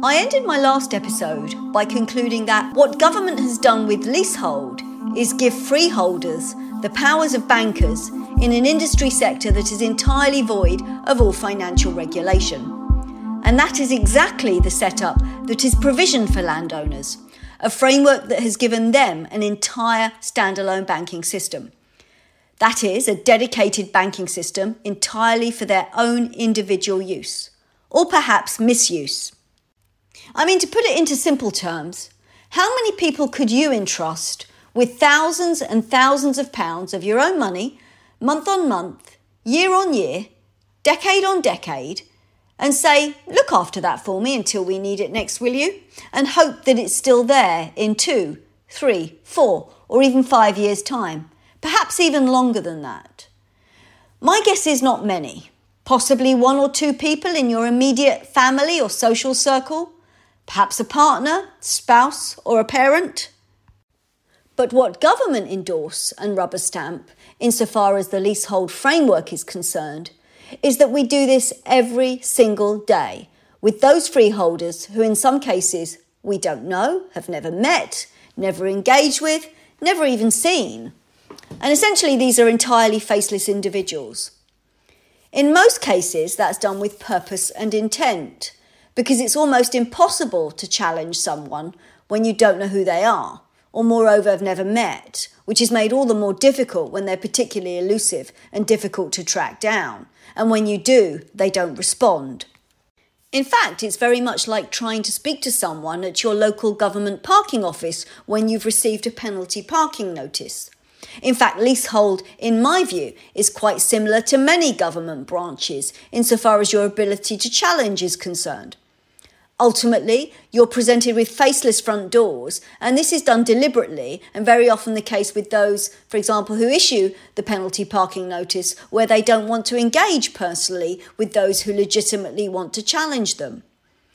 I ended my last episode by concluding that what government has done with leasehold is give freeholders the powers of bankers in an industry sector that is entirely void of all financial regulation. And that is exactly the setup that is provisioned for landowners, a framework that has given them an entire standalone banking system. That is, a dedicated banking system entirely for their own individual use, or perhaps misuse. To put it into simple terms, how many people could you entrust with thousands and thousands of pounds of your own money, month on month, year on year, decade on decade, and say, look after that for me until we need it next, will you? And hope that it's still there in 2, 3, 4, or even 5 years' time, perhaps even longer than that. My guess is not many, possibly 1 or 2 people in your immediate family or social circle, perhaps a partner, spouse, or a parent. But what government endorse and rubber stamp, insofar as the leasehold framework is concerned, is that we do this every single day with those freeholders who in some cases we don't know, have never met, never engaged with, never even seen. And essentially these are entirely faceless individuals. In most cases that's done with purpose and intent, because it's almost impossible to challenge someone when you don't know who they are, or moreover have never met, which is made all the more difficult when they're particularly elusive and difficult to track down. And when you do, they don't respond. In fact, it's very much like trying to speak to someone at your local government parking office when you've received a penalty parking notice. In fact, leasehold, in my view, is quite similar to many government branches insofar as your ability to challenge is concerned. Ultimately, you're presented with faceless front doors, and this is done deliberately and very often the case with those, for example, who issue the penalty parking notice where they don't want to engage personally with those who legitimately want to challenge them.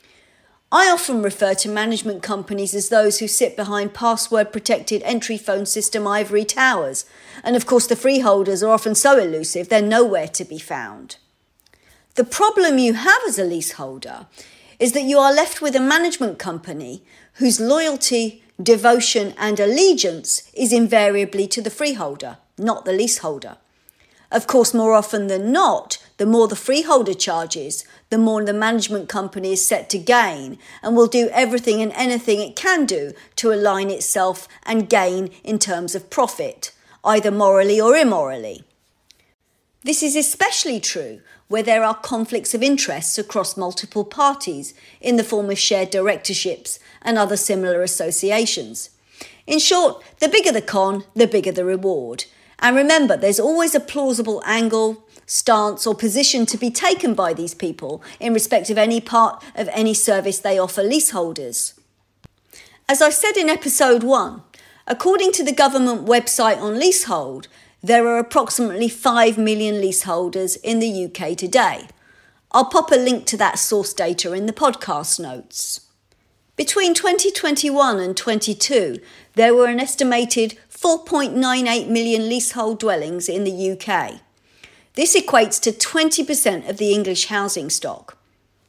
I often refer to management companies as those who sit behind password-protected entry phone system ivory towers, and of course the freeholders are often so elusive they're nowhere to be found. The problem you have as a leaseholder is that you are left with a management company whose loyalty, devotion and allegiance is invariably to the freeholder, not the leaseholder. Of course, more often than not, the more the freeholder charges, the more the management company is set to gain and will do everything and anything it can do to align itself and gain in terms of profit, either morally or immorally. This is especially true where there are conflicts of interests across multiple parties in the form of shared directorships and other similar associations. In short, the bigger the con, the bigger the reward. And remember, there's always a plausible angle, stance or position to be taken by these people in respect of any part of any service they offer leaseholders. As I said in episode 1, according to the government website on leasehold, there are approximately 5 million leaseholders in the UK today. I'll pop a link to that source data in the podcast notes. Between 2021 and 22, there were an estimated 4.98 million leasehold dwellings in the UK. This equates to 20% of the English housing stock.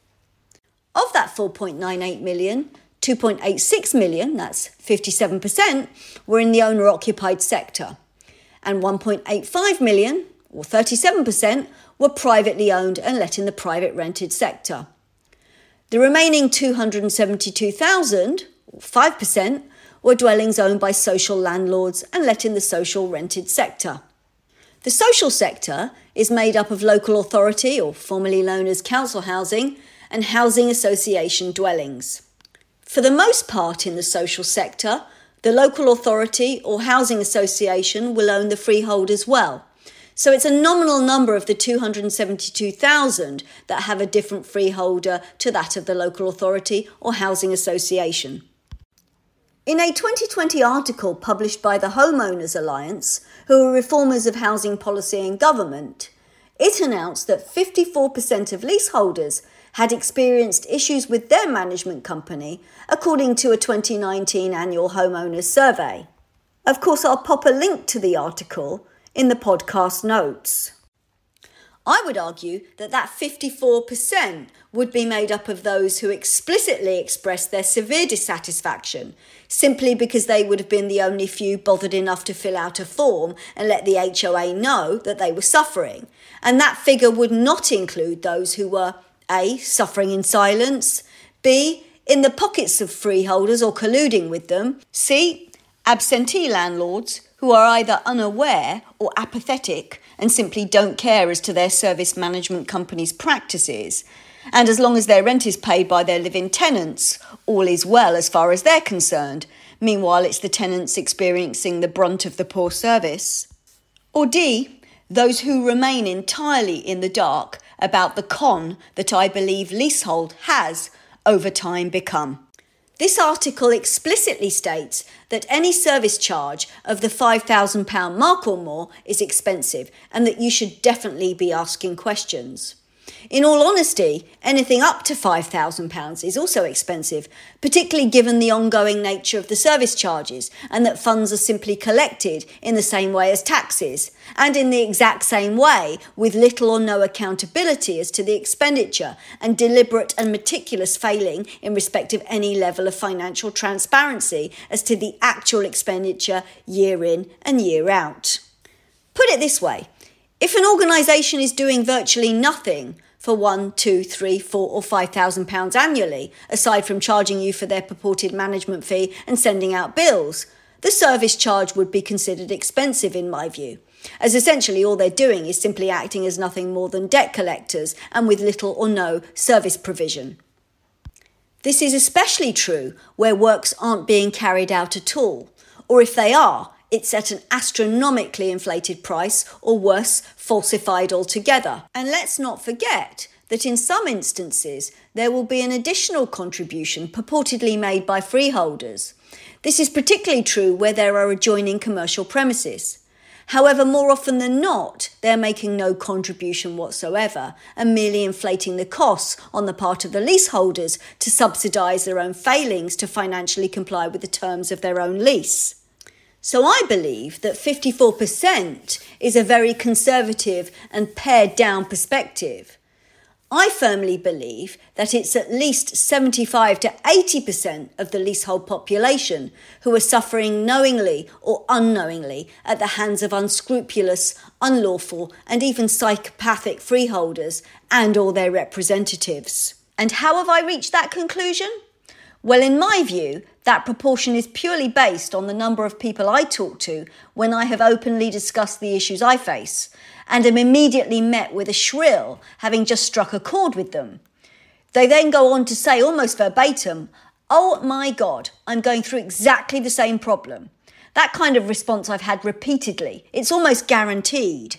Of that 4.98 million, 2.86 million, that's 57%, were in the owner-occupied sector, and 1.85 million, or 37%, were privately owned and let in the private rented sector. The remaining 272,000, or 5%, were dwellings owned by social landlords and let in the social rented sector. The social sector is made up of local authority, or formerly known as council housing, and housing association dwellings. For the most part in the social sector, the local authority or housing association will own the freehold as well. So it's a nominal number of the 272,000 that have a different freeholder to that of the local authority or housing association. In a 2020 article published by the Homeowners Alliance, who are reformers of housing policy and government, it announced that 54% of leaseholders had experienced issues with their management company, according to a 2019 annual homeowners survey. Of course, I'll pop a link to the article in the podcast notes. I would argue that 54% would be made up of those who explicitly expressed their severe dissatisfaction, simply because they would have been the only few bothered enough to fill out a form and let the HOA know that they were suffering. And that figure would not include those who were A, suffering in silence, B, in the pockets of freeholders or colluding with them, C, absentee landlords who are either unaware or apathetic and simply don't care as to their service management company's practices. And as long as their rent is paid by their live-in tenants, all is well as far as they're concerned. Meanwhile, it's the tenants experiencing the brunt of the poor service. Or D, those who remain entirely in the dark about the con that I believe leasehold has over time become. This article explicitly states that any service charge of the £5,000 mark or more is expensive and that you should definitely be asking questions. In all honesty, anything up to £5,000 is also expensive, particularly given the ongoing nature of the service charges and that funds are simply collected in the same way as taxes and in the exact same way with little or no accountability as to the expenditure and deliberate and meticulous failing in respect of any level of financial transparency as to the actual expenditure year in and year out. Put it this way, if an organisation is doing virtually nothing for £1, £2, £3, £4 or £5,000 annually, aside from charging you for their purported management fee and sending out bills, the service charge would be considered expensive in my view, as essentially all they're doing is simply acting as nothing more than debt collectors and with little or no service provision. This is especially true where works aren't being carried out at all, or if they are, it's at an astronomically inflated price, or worse, falsified altogether. And let's not forget that in some instances there will be an additional contribution purportedly made by freeholders. This is particularly true where there are adjoining commercial premises. However, more often than not, they're making no contribution whatsoever and merely inflating the costs on the part of the leaseholders to subsidise their own failings to financially comply with the terms of their own lease. So I believe that 54% is a very conservative and pared down perspective. I firmly believe that it's at least 75 to 80% of the leasehold population who are suffering knowingly or unknowingly at the hands of unscrupulous, unlawful and even psychopathic freeholders and or their representatives. And how have I reached that conclusion? Well, in my view, that proportion is purely based on the number of people I talk to when I have openly discussed the issues I face, and am immediately met with a shrill, having just struck a chord with them. They then go on to say almost verbatim, "Oh my God, I'm going through exactly the same problem." That kind of response I've had repeatedly. It's almost guaranteed.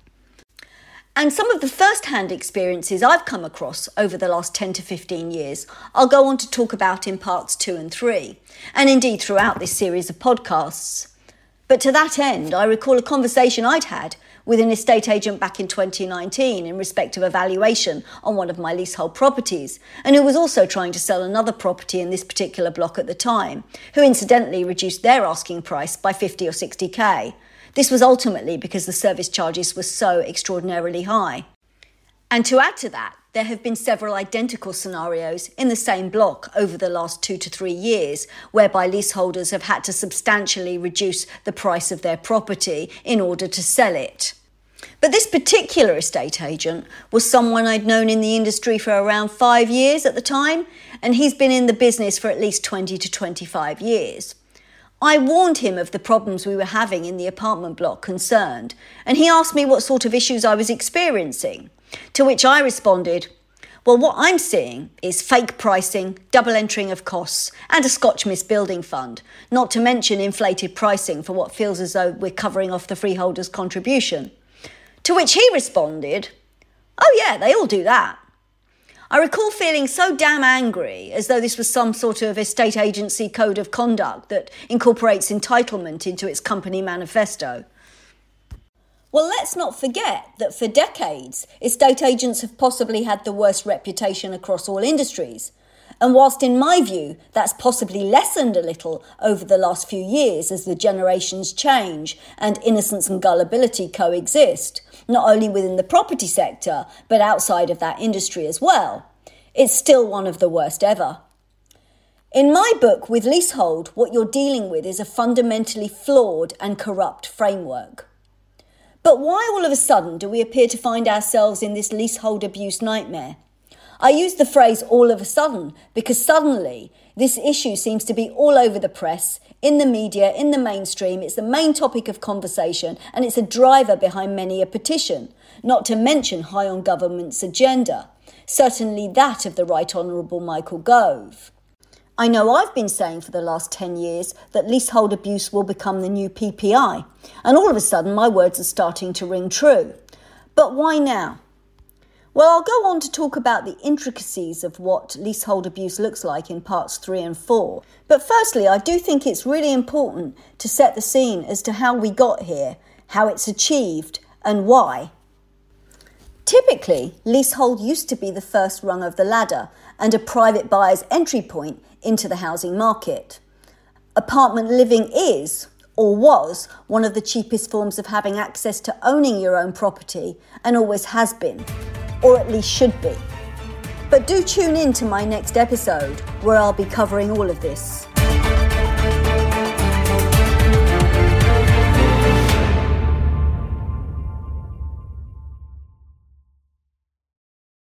And some of the first-hand experiences I've come across over the last 10 to 15 years, I'll go on to talk about in parts 2 and 3, and indeed throughout this series of podcasts. But to that end, I recall a conversation I'd had with an estate agent back in 2019 in respect of a valuation on one of my leasehold properties, and who was also trying to sell another property in this particular block at the time, who incidentally reduced their asking price by 50 or 60k. This was ultimately because the service charges were so extraordinarily high. And to add to that, there have been several identical scenarios in the same block over the last 2 to 3 years, whereby leaseholders have had to substantially reduce the price of their property in order to sell it. But this particular estate agent was someone I'd known in the industry for around 5 years at the time, and he's been in the business for at least 20 to 25 years. I warned him of the problems we were having in the apartment block concerned, and he asked me what sort of issues I was experiencing, to which I responded, "Well, what I'm seeing is fake pricing, double entering of costs, and a Scotch Mist building fund, not to mention inflated pricing for what feels as though we're covering off the freeholder's contribution." To which he responded, "Oh yeah, they all do that." I recall feeling so damn angry, as though this was some sort of estate agency code of conduct that incorporates entitlement into its company manifesto. Well, let's not forget that for decades, estate agents have possibly had the worst reputation across all industries. And whilst in my view, that's possibly lessened a little over the last few years as the generations change and innocence and gullibility coexist, not only within the property sector, but outside of that industry as well, it's still one of the worst ever. In my book, With Leasehold, what you're dealing with is a fundamentally flawed and corrupt framework. But why all of a sudden do we appear to find ourselves in this leasehold abuse nightmare? I use the phrase all of a sudden because suddenly this issue seems to be all over the press, in the media, in the mainstream. It's the main topic of conversation and it's a driver behind many a petition, not to mention high on government's agenda, certainly that of the Right Honourable Michael Gove. I know I've been saying for the last 10 years that leasehold abuse will become the new PPI, and all of a sudden my words are starting to ring true. But why now? Well, I'll go on to talk about the intricacies of what leasehold abuse looks like in parts 3 and 4. But firstly, I do think it's really important to set the scene as to how we got here, how it's achieved, and why. Typically, leasehold used to be the first rung of the ladder and a private buyer's entry point into the housing market. Apartment living is, or was, one of the cheapest forms of having access to owning your own property and always has been. Or at least should be. But do tune in to my next episode where I'll be covering all of this.